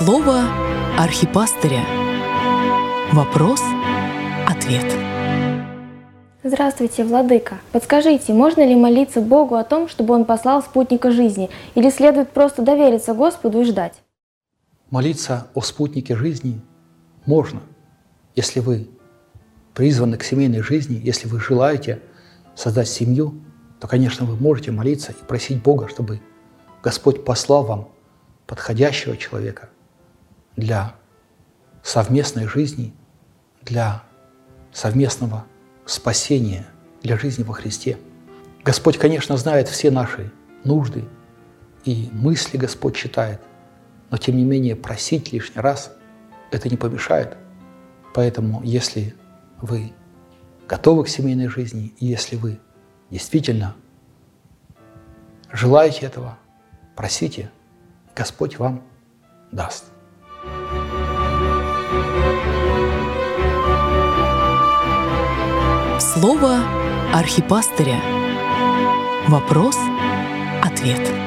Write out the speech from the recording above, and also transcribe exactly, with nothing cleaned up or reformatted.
Слово архипастыря. Вопрос-ответ. Здравствуйте, владыка. Подскажите, можно ли молиться Богу о том, чтобы Он послал спутника жизни, или следует просто довериться Господу и ждать? Молиться о спутнике жизни можно, если вы призваны к семейной жизни, если вы желаете создать семью, то, конечно, вы можете молиться и просить Бога, чтобы Господь послал вам подходящего человека для совместной жизни, для совместного спасения, для жизни во Христе. Господь, конечно, знает все наши нужды, и мысли Господь читает, но, тем не менее, просить лишний раз это не помешает. Поэтому, если вы готовы к семейной жизни, и если вы действительно желаете этого, просите, Господь вам даст. Слово архипастыря. Вопрос-ответ.